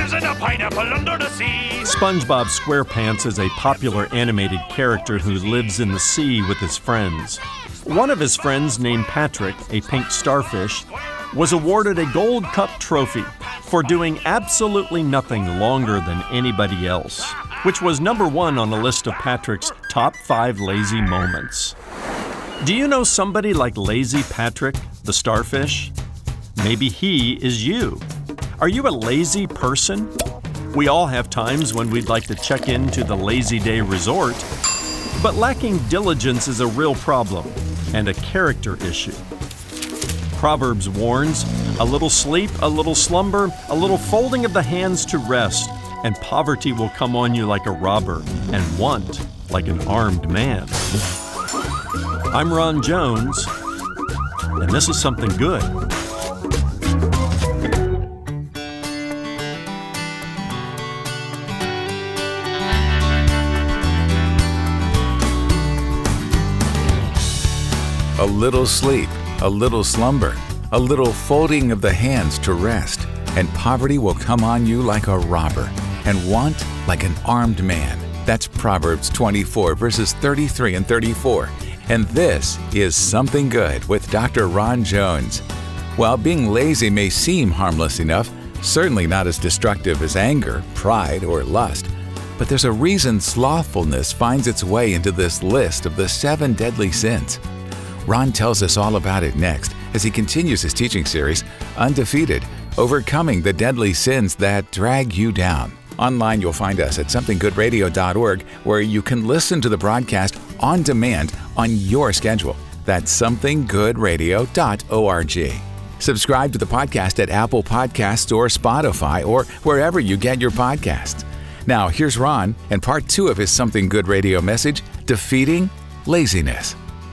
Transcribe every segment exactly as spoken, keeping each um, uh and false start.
isn't a pineapple under the sea. SpongeBob SquarePants is a popular animated character who lives in the sea with his friends. One of his friends, named Patrick, a pink starfish, was awarded a Gold Cup trophy for doing absolutely nothing longer than anybody else, which was number one on the list of Patrick's top five lazy moments. Do you know somebody like Lazy Patrick, the starfish? Maybe he is you. Are you a lazy person? We all have times when we'd like to check into the Lazy Day Resort, but lacking diligence is a real problem and a character issue. Proverbs warns, a little sleep, a little slumber, a little folding of the hands to rest, and poverty will come on you like a robber, and want like an armed man. I'm Ron Jones, and this is Something Good. A little sleep, a little slumber, a little folding of the hands to rest, and poverty will come on you like a robber, and want like an armed man. That's Proverbs twenty-four, verses thirty-three and thirty-four. And this is Something Good with Doctor Ron Jones. While being lazy may seem harmless enough, certainly not as destructive as anger, pride, or lust, but there's a reason slothfulness finds its way into this list of the seven deadly sins. Ron tells us all about it next as he continues his teaching series, Undefeated, Overcoming the Deadly Sins That Drag You Down. Online, you'll find us at something good radio dot org, where you can listen to the broadcast on demand on your schedule. That's something good radio dot org. Subscribe to the podcast at Apple Podcasts or Spotify or wherever you get your podcasts. Now, here's Ron and part two of his Something Good radio message, Defeating Laziness.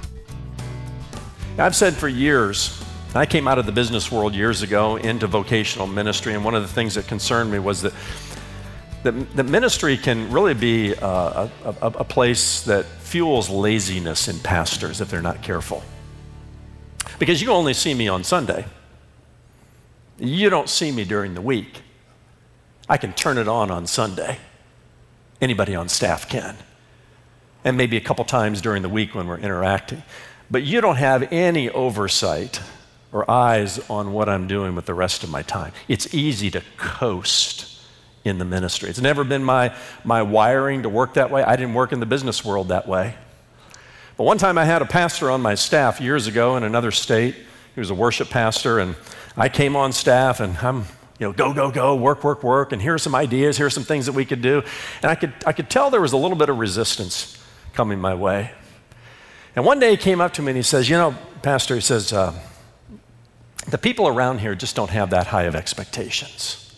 I've said for years, I came out of the business world years ago into vocational ministry, and one of the things that concerned me was that the, the ministry can really be a, a, a place that fuels laziness in pastors if they're not careful. Because you only see me on Sunday. You don't see me during the week. I can turn it on on Sunday. Anybody on staff can. And maybe a couple times during the week when we're interacting. But you don't have any oversight or eyes on what I'm doing with the rest of my time. It's easy to coast in the ministry. It's never been my, my wiring to work that way. I didn't work in the business world that way. But one time I had a pastor on my staff years ago in another state. He was a worship pastor, and I came on staff, and I'm, you know, go, go, go, work, work, work, and here are some ideas, here are some things that we could do. And I could, I could tell there was a little bit of resistance coming my way. And one day he came up to me and he says, you know, Pastor, he says, uh, the people around here just don't have that high of expectations.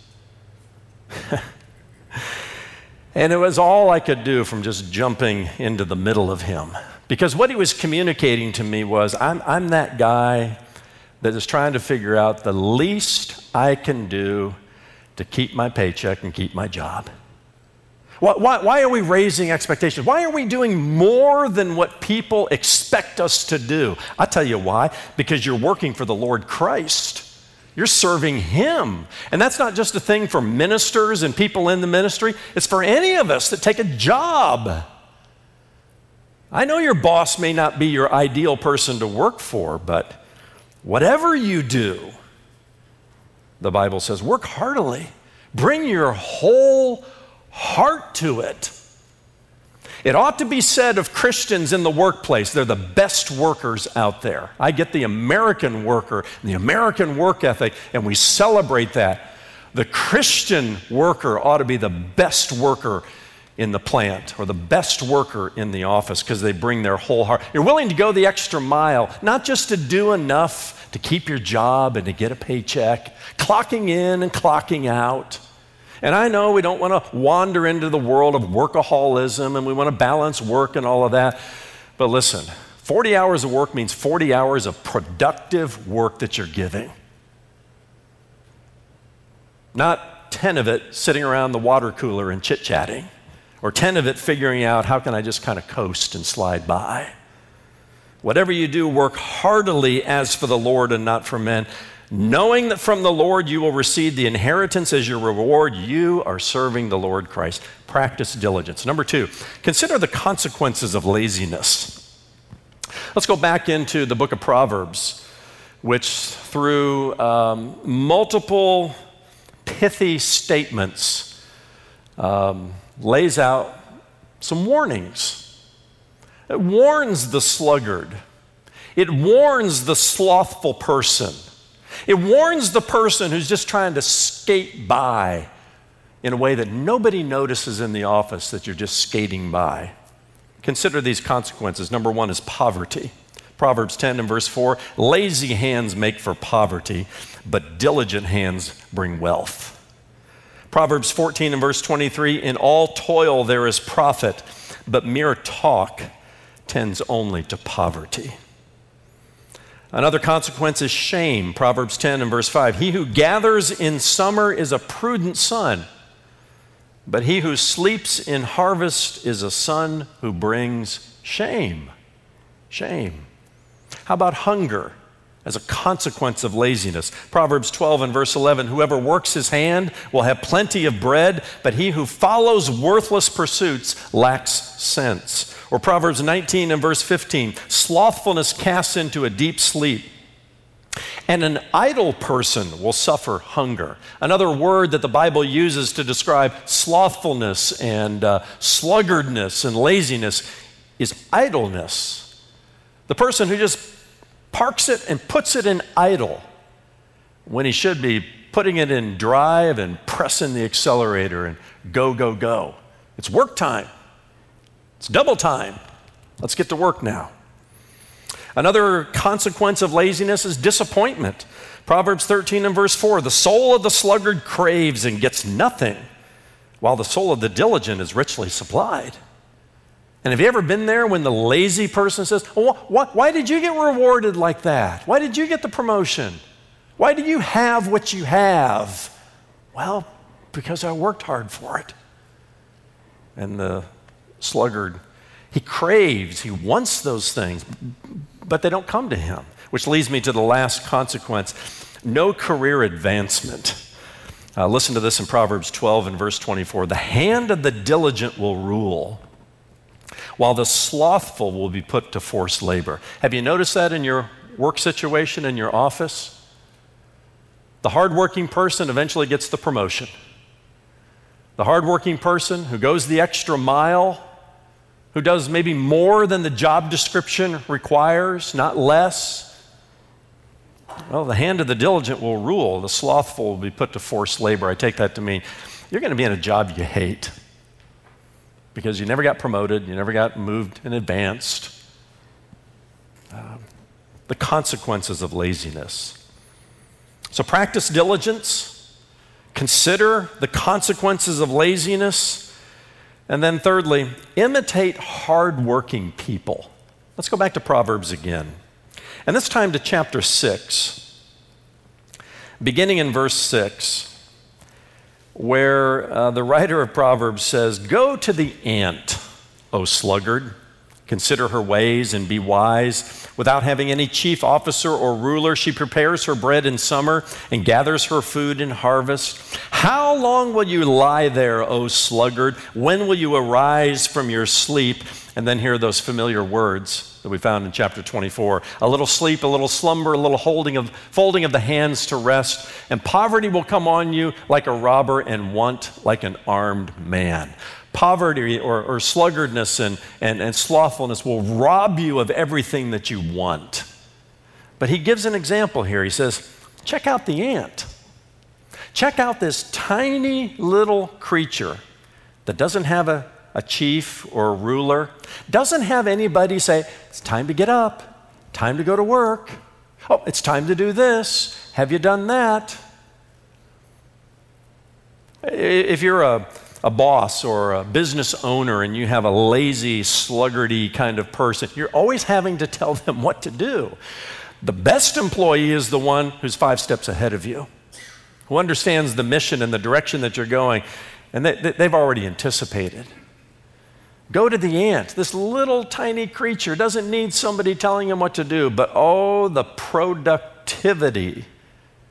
And it was all I could do from just jumping into the middle of him. Because what he was communicating to me was, I'm, I'm that guy that is trying to figure out the least I can do to keep my paycheck and keep my job. Why, why, why are we raising expectations? Why are we doing more than what people expect us to do? I'll tell you why. Because you're working for the Lord Christ. You're serving Him. And that's not just a thing for ministers and people in the ministry. It's for any of us that take a job. I know your boss may not be your ideal person to work for, but whatever you do, the Bible says, work heartily. Bring your whole heart to it. It ought to be said of Christians in the workplace, they're the best workers out there. I get the American worker and the American work ethic, and we celebrate that. The Christian worker ought to be the best worker in the plant or the best worker in the office because they bring their whole heart. You're willing to go the extra mile, not just to do enough to keep your job and to get a paycheck, clocking in and clocking out. And I know we don't want to wander into the world of workaholism, and we want to balance work and all of that. But listen, forty hours of work means forty hours of productive work that you're giving. Not ten of it sitting around the water cooler and chit-chatting, or ten of it figuring out how can I just kind of coast and slide by. Whatever you do, work heartily as for the Lord and not for men, knowing that from the Lord you will receive the inheritance as your reward. You are serving the Lord Christ. Practice diligence. Number two, consider the consequences of laziness. Let's go back into the book of Proverbs, which through um, multiple pithy statements um, lays out some warnings. It warns the sluggard. It warns the slothful person. It warns the person who's just trying to skate by in a way that nobody notices in the office that you're just skating by. Consider these consequences. Number one is poverty. Proverbs ten and verse four, lazy hands make for poverty, but diligent hands bring wealth. Proverbs fourteen and verse twenty-three, in all toil there is profit, but mere talk tends only to poverty. Another consequence is shame. Proverbs ten and verse five, he who gathers in summer is a prudent son, but he who sleeps in harvest is a son who brings shame. Shame. How about hunger as a consequence of laziness? Proverbs twelve and verse eleven, whoever works his hand will have plenty of bread, but he who follows worthless pursuits lacks sense. Or Proverbs nineteen and verse fifteen, slothfulness casts into a deep sleep, and an idle person will suffer hunger. Another word that the Bible uses to describe slothfulness and uh, sluggardness and laziness is idleness. The person who just parks it and puts it in idle when he should be putting it in drive and pressing the accelerator and go, go, go. It's work time. It's double time. Let's get to work now. Another consequence of laziness is disappointment. Proverbs thirteen and verse four, the soul of the sluggard craves and gets nothing, while the soul of the diligent is richly supplied. And have you ever been there when the lazy person says, oh, wh- why did you get rewarded like that? Why did you get the promotion? Why do you have what you have? Well, because I worked hard for it. And the sluggard, he craves, he wants those things, but they don't come to him, which leads me to the last consequence, no career advancement. Uh, listen to this in Proverbs twelve and verse twenty-four, the hand of the diligent will rule, while the slothful will be put to forced labor. Have you noticed that in your work situation, in your office? The hardworking person eventually gets the promotion. The hardworking person who goes the extra mile, who does maybe more than the job description requires, not less. Well, the hand of the diligent will rule. The slothful will be put to forced labor. I take that to mean you're going to be in a job you hate, because you never got promoted, you never got moved and advanced. Um, the consequences of laziness. So practice diligence, consider the consequences of laziness, and then thirdly, imitate hardworking people. Let's go back to Proverbs again. And this time to chapter six, beginning in verse six. Where uh, the writer of Proverbs says, go to the ant, O sluggard, consider her ways and be wise. Without having any chief officer or ruler, she prepares her bread in summer and gathers her food in harvest. How long will you lie there, O sluggard? When will you arise from your sleep? And then hear those familiar words that we found in chapter twenty-four. A little sleep, a little slumber, a little holding of, folding of the hands to rest, and poverty will come on you like a robber and want like an armed man. Poverty or, or sluggardness and, and, and slothfulness will rob you of everything that you want. But he gives an example here. He says, check out the ant. Check out this tiny little creature that doesn't have a a chief or a ruler, doesn't have anybody say, it's time to get up, time to go to work. Oh, it's time to do this. Have you done that? If you're a, a boss or a business owner and you have a lazy, sluggardy kind of person, you're always having to tell them what to do. The best employee is the one who's five steps ahead of you, who understands the mission and the direction that you're going, and they, they've already anticipated. Go to the ant. This little tiny creature doesn't need somebody telling him what to do, but oh, the productivity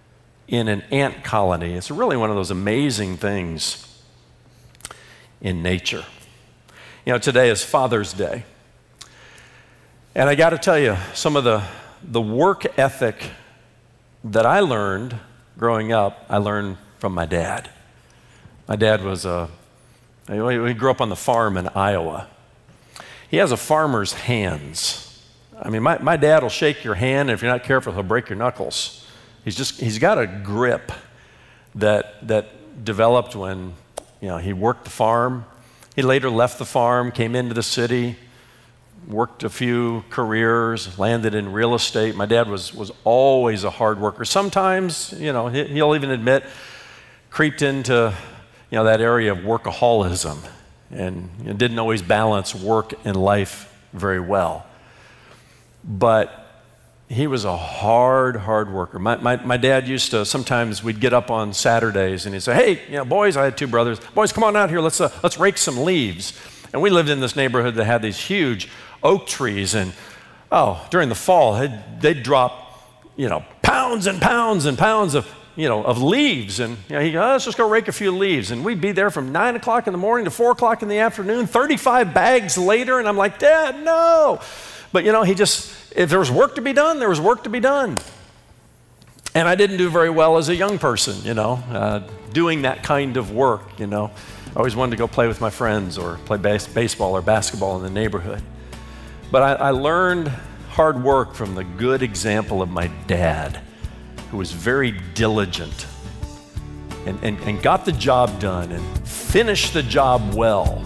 in an ant colony. It's really one of those amazing things in nature. You know, today is Father's Day. And I got to tell you, some of the, the work ethic that I learned growing up, I learned from my dad. My dad was a, he grew up on the farm in Iowa. He has a farmer's hands. I mean, my, my dad will shake your hand, and if you're not careful, he'll break your knuckles. He's just, he's got a grip that, that developed when, you know, he worked the farm. He later left the farm, came into the city, worked a few careers, landed in real estate. My dad was, was always a hard worker. Sometimes, you know, he, he'll even admit, creeped into, you know, that area of workaholism and you know, didn't always balance work and life very well. But he was a hard, hard worker. My, my, my dad used to, sometimes we'd get up on Saturdays and he'd say, hey, you know, boys, I had two brothers, boys, come on out here, let's, uh, let's rake some leaves. And we lived in this neighborhood that had these huge oak trees, and oh, during the fall, they'd, they'd drop, you know, pounds and pounds and pounds of, you know, of leaves. And you know, he goes, oh, let's just go rake a few leaves. And we'd be there from nine o'clock in the morning to four o'clock in the afternoon, thirty-five bags later, and I'm like, Dad, no. But you know, he just, if there was work to be done, there was work to be done. And I didn't do very well as a young person, you know, uh, doing that kind of work, you know. I always wanted to go play with my friends or play base, baseball or basketball in the neighborhood. But I, I learned hard work from the good example of my dad, who was very diligent and, and, and got the job done and finished the job well.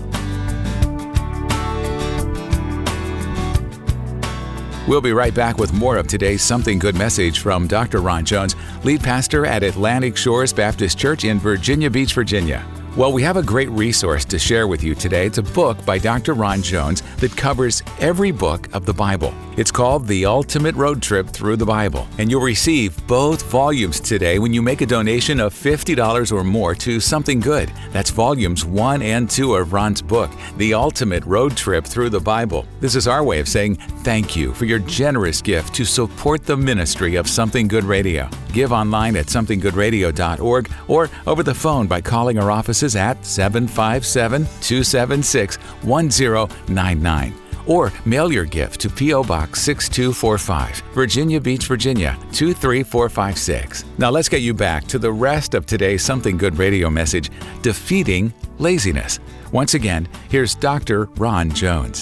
We'll be right back with more of today's Something Good message from Doctor Ron Jones, lead pastor at Atlantic Shores Baptist Church in Virginia Beach, Virginia. Well, we have a great resource to share with you today. It's a book by Doctor Ron Jones that covers every book of the Bible. It's called The Ultimate Road Trip Through the Bible, and you'll receive both volumes today when you make a donation of fifty dollars or more to Something Good. That's volumes one and two of Ron's book, The Ultimate Road Trip Through the Bible. This is our way of saying thank you for your generous gift to support the ministry of Something Good Radio. Give online at something good radio dot org or over the phone by calling our offices at seven five seven, two seven six, one zero nine nine. Or mail your gift to P O Box six two four five, Virginia Beach, Virginia two three four five six. Now let's get you back to the rest of today's Something Good Radio message, Defeating Laziness. Once again, here's Doctor Ron Jones.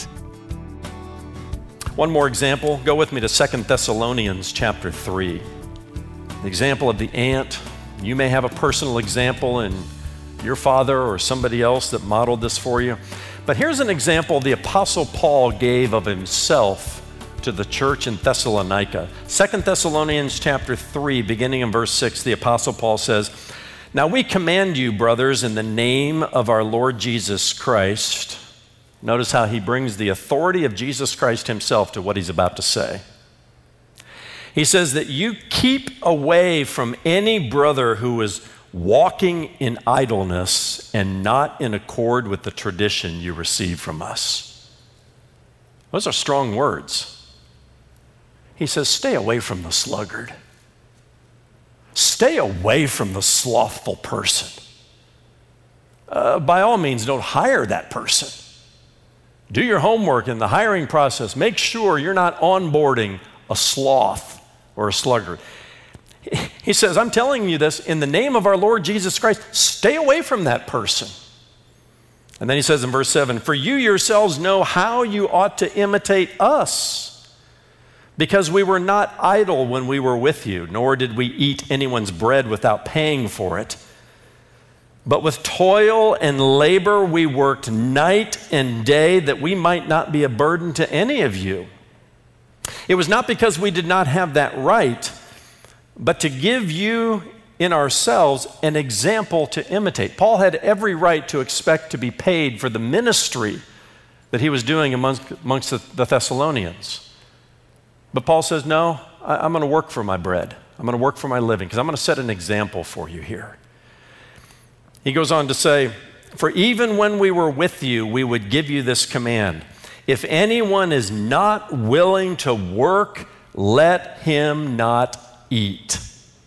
One more example. Go with me to Second Thessalonians chapter three. The example of the ant. You may have a personal example in your father or somebody else that modeled this for you. But here's an example the Apostle Paul gave of himself to the church in Thessalonica. Second Thessalonians chapter three, beginning in verse six, the Apostle Paul says, "Now we command you, brothers, in the name of our Lord Jesus Christ." Notice how he brings the authority of Jesus Christ himself to what he's about to say. He says that you keep away from any brother who is walking in idleness and not in accord with the tradition you receive from us. Those are strong words. He says, stay away from the sluggard. Stay away from the slothful person. Uh, by all means, don't hire that person. Do your homework in the hiring process. Make sure you're not onboarding a sloth or a sluggard. He says, I'm telling you this in the name of our Lord Jesus Christ. Stay away from that person. And then he says in verse seven, for you yourselves know how you ought to imitate us, because we were not idle when we were with you, nor did we eat anyone's bread without paying for it. But with toil and labor we worked night and day that we might not be a burden to any of you. It was not because we did not have that right, but to give you in ourselves an example to imitate. Paul had every right to expect to be paid for the ministry that he was doing amongst, amongst the, the Thessalonians. But Paul says, no, I, I'm going to work for my bread. I'm going to work for my living because I'm going to set an example for you here. He goes on to say, for even when we were with you, we would give you this command. If anyone is not willing to work, let him not eat.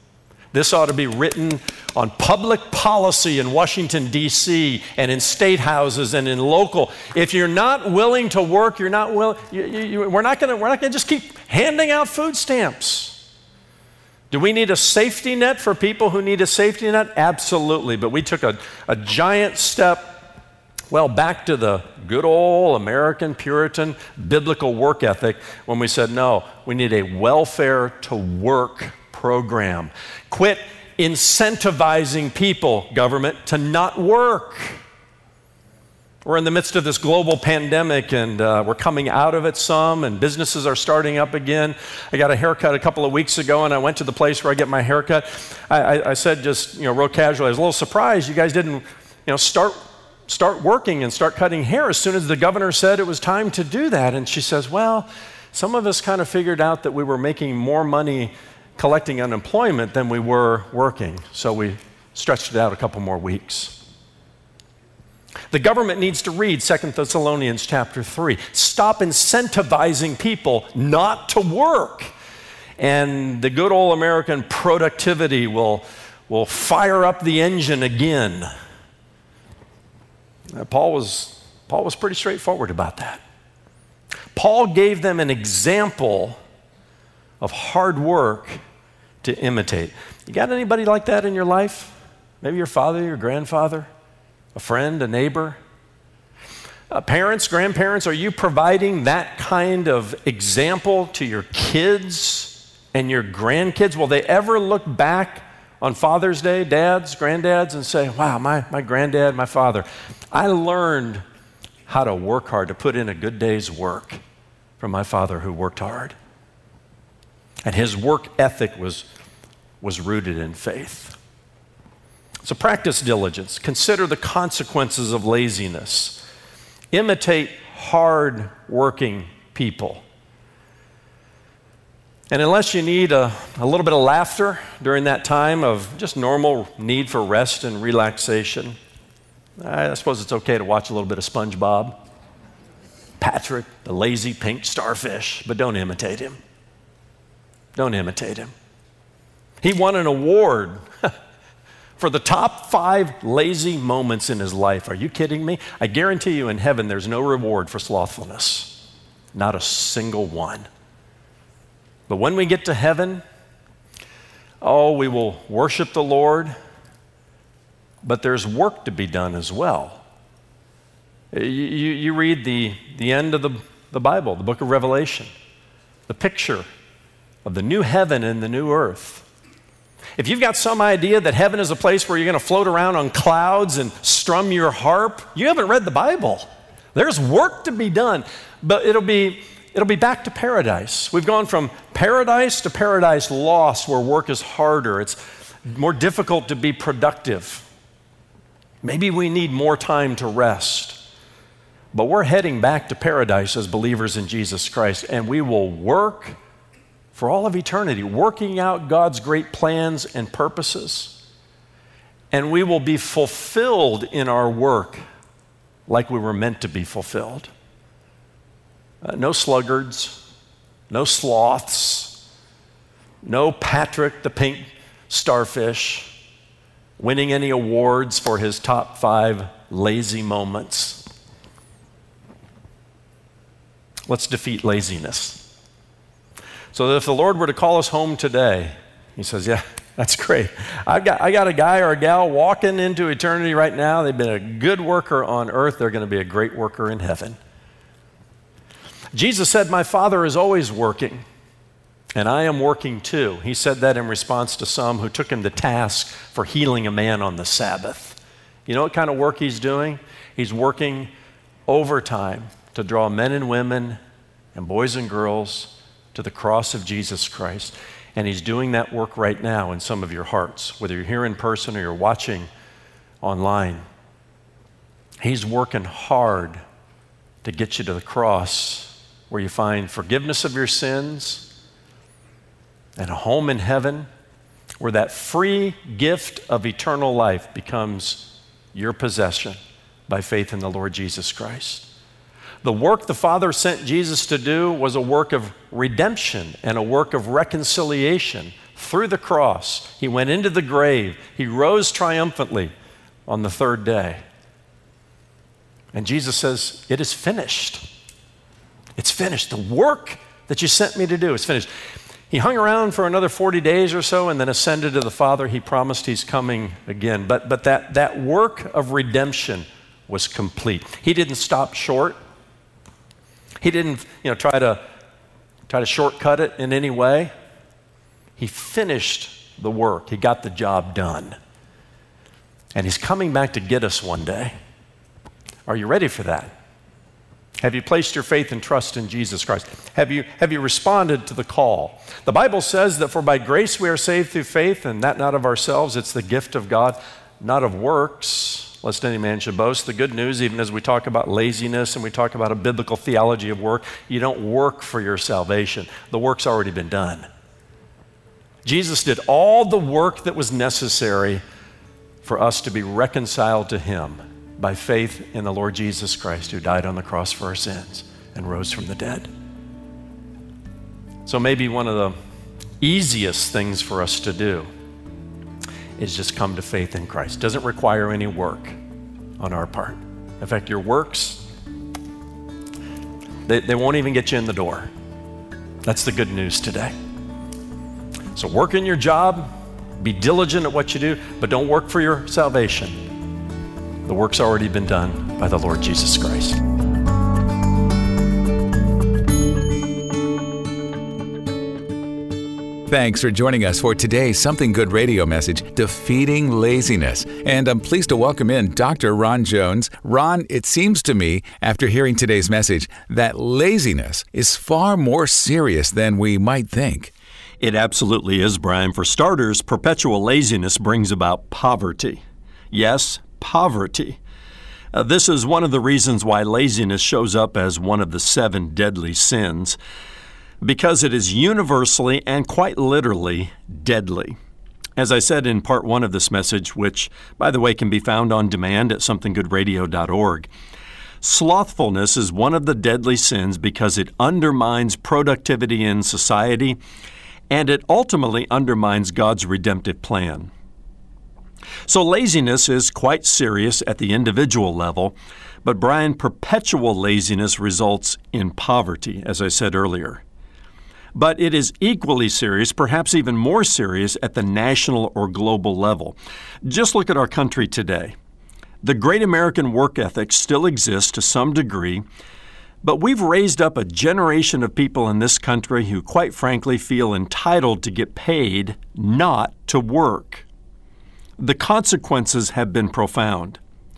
This ought to be written on public policy in Washington, D C, and in state houses and in local. If you're not willing to work, you're not willing, you, you, we're not gonna, we're not gonna just keep handing out food stamps. Do we need a safety net for people who need a safety net? Absolutely, but we took a, a giant step, well, back to the good old American Puritan biblical work ethic when we said, no, we need a welfare to work program. Quit incentivizing people, government, to not work. We're in the midst of this global pandemic, and uh, we're coming out of it some, and businesses are starting up again. I got a haircut a couple of weeks ago, and I went to the place where I get my haircut. I, I, I said just, you know, real casually, I was a little surprised you guys didn't, you know, start start working and start cutting hair as soon as the governor said it was time to do that. And she says, well, some of us kind of figured out that we were making more money collecting unemployment than we were working, so we stretched it out a couple more weeks. The government needs to read Second Thessalonians chapter three. Stop incentivizing people not to work, and the good old American productivity will, will fire up the engine again. Uh, Paul was, Paul was pretty straightforward about that. Paul gave them an example of hard work to imitate. You got anybody like that in your life? Maybe your father, your grandfather, a friend, a neighbor? Uh, parents, grandparents, are you providing that kind of example to your kids and your grandkids? Will they ever look back on Father's Day, dads, granddads, and say, wow, my, my granddad, my father, I learned how to work hard, to put in a good day's work from my father who worked hard. And his work ethic was, was rooted in faith. So practice diligence. Consider the consequences of laziness. Imitate hard-working people. And unless you need a, a little bit of laughter during that time of just normal need for rest and relaxation, I suppose it's okay to watch a little bit of SpongeBob, Patrick, the lazy pink starfish, but don't imitate him. Don't imitate him. He won an award for the top five lazy moments in his life. Are you kidding me? I guarantee you in heaven there's no reward for slothfulness. Not a single one. But when we get to heaven, oh, we will worship the Lord, but there's work to be done as well. You, you, you read the, the end of the, the Bible, the book of Revelation, the picture of the new heaven and the new earth. If you've got some idea that heaven is a place where you're going to float around on clouds and strum your harp, you haven't read the Bible. There's work to be done, but it'll be it'll be back to paradise. We've gone from paradise to paradise lost, where work is harder. It's more difficult to be productive. Maybe we need more time to rest. But we're heading back to paradise as believers in Jesus Christ, and we will work for all of eternity, working out God's great plans and purposes. And we will be fulfilled in our work like we were meant to be fulfilled. Uh, no sluggards, no sloths, no Patrick the pink starfish winning any awards for his top five lazy moments. Let's defeat laziness. So that if the Lord were to call us home today, he says, yeah, that's great. I've got, I got a guy or a gal walking into eternity right now. They've been a good worker on earth. They're going to be a great worker in heaven. Jesus said, my Father is always working, and I am working too. He said that in response to some who took him to task for healing a man on the Sabbath. You know what kind of work he's doing? He's working overtime to draw men and women and boys and girls to the cross of Jesus Christ. And he's doing that work right now in some of your hearts, whether you're here in person or you're watching online. He's working hard to get you to the cross where you find forgiveness of your sins and a home in heaven where that free gift of eternal life becomes your possession by faith in the Lord Jesus Christ. The work the Father sent Jesus to do was a work of redemption and a work of reconciliation through the cross. He went into the grave. He rose triumphantly on the third day. And Jesus says, it is finished. It's finished. The work that you sent me to do is finished. He hung around for another forty days or so and then ascended to the Father. He promised he's coming again. But, but that, that work of redemption was complete. He didn't stop short. He didn't, you know, try to, try to shortcut it in any way. He finished the work. He got the job done. And he's coming back to get us one day. Are you ready for that? Have you placed your faith and trust in Jesus Christ? Have you, have you responded to the call? The Bible says that for by grace we are saved through faith, and that not of ourselves, it's the gift of God, not of works, lest any man should boast. The good news, even as we talk about laziness and we talk about a biblical theology of work, you don't work for your salvation. The work's already been done. Jesus did all the work that was necessary for us to be reconciled to him by faith in the Lord Jesus Christ, who died on the cross for our sins and rose from the dead. So maybe one of the easiest things for us to do is just come to faith in Christ. It doesn't require any work on our part. In fact, your works, they, they won't even get you in the door. That's the good news today. So work in your job, be diligent at what you do, but don't work for your salvation. The work's already been done by the Lord Jesus Christ. Thanks for joining us for today's Something Good radio message, Defeating Laziness. And I'm pleased to welcome in Doctor Ron Jones. Ron, it seems to me, after hearing today's message, that laziness is far more serious than we might think. It absolutely is, Brian. For starters, perpetual laziness brings about poverty. Yes, poverty. Uh, this is one of the reasons why laziness shows up as one of the seven deadly sins, because it is universally and quite literally deadly. As I said in part one of this message, which, by the way, can be found on demand at something good radio dot org, slothfulness is one of the deadly sins because it undermines productivity in society, and it ultimately undermines God's redemptive plan. So laziness is quite serious at the individual level, but Brian, perpetual laziness results in poverty, as I said earlier. But it is equally serious, perhaps even more serious, at the national or global level. Just look at our country today. The great American work ethic still exists to some degree, but we've raised up a generation of people in this country who, quite frankly, feel entitled to get paid not to work. The consequences have been profound.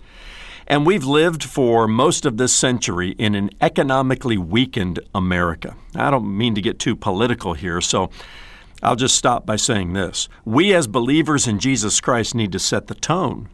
And we've lived for most of this century in an economically weakened America. I don't mean to get too political here, so I'll just stop by saying this. We as believers in Jesus Christ need to set the tone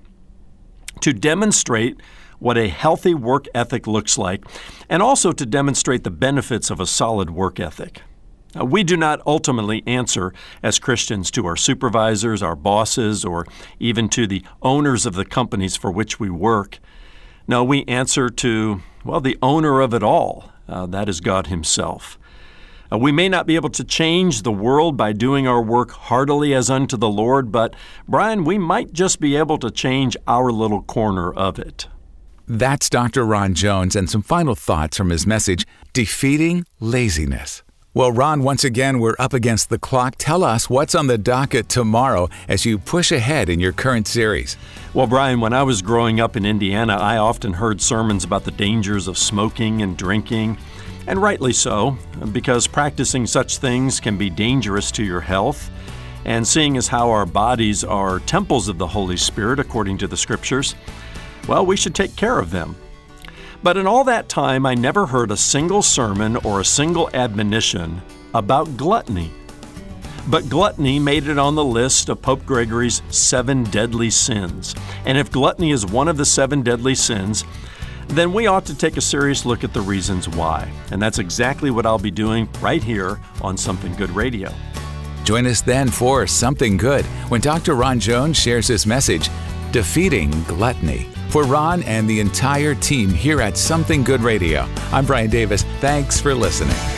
to demonstrate what a healthy work ethic looks like, and also to demonstrate the benefits of a solid work ethic. Uh, we do not ultimately answer as Christians to our supervisors, our bosses, or even to the owners of the companies for which we work. No, we answer to, well, the owner of it all. Uh, that is God himself. Uh, we may not be able to change the world by doing our work heartily as unto the Lord, but, Brian, we might just be able to change our little corner of it. That's Doctor Ron Jones and some final thoughts from his message, Defeating Laziness. Well, Ron, once again, we're up against the clock. Tell us what's on the docket tomorrow as you push ahead in your current series. Well, Brian, when I was growing up in Indiana, I often heard sermons about the dangers of smoking and drinking, and rightly so, because practicing such things can be dangerous to your health. And seeing as how our bodies are temples of the Holy Spirit, according to the Scriptures, well, we should take care of them. But in all that time, I never heard a single sermon or a single admonition about gluttony. But gluttony made it on the list of Pope Gregory's seven deadly sins. And if gluttony is one of the seven deadly sins, then we ought to take a serious look at the reasons why. And that's exactly what I'll be doing right here on Something Good Radio. Join us then for Something Good when Doctor Ron Jones shares his message, Defeating Gluttony. For Ron and the entire team here at Something Good Radio, I'm Brian Davis. Thanks for listening.